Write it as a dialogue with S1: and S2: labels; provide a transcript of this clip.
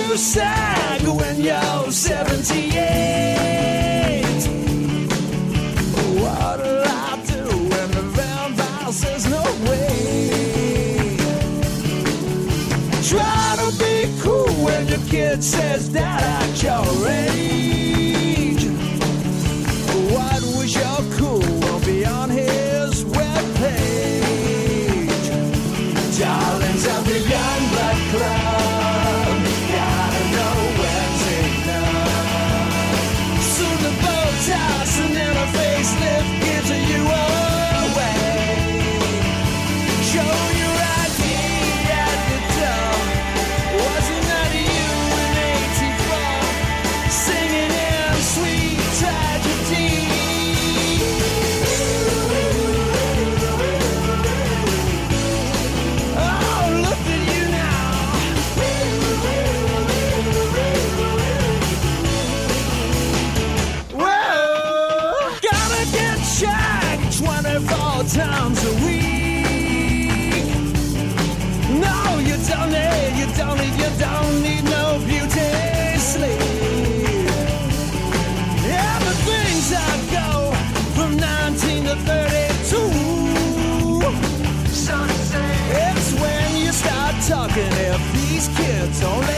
S1: you sag when you're 78? What'll I do when the vampire says no way? Try to be cool when your kid says that at your age. What was your cool will be on his webpage. Darlings of the Young Blood Club, gotta know when to know. Soon the bow ties and then a facelift gives you away. Show your ID at the door. Wasn't that you in '84? Singing in sweet tragedy. Oh, look at you now. Whoa, gotta get shagged 24 times a week. No, you don't need no beauty sleep. Yeah, but things that go from 19 to 32. It's when you start talking if these kids only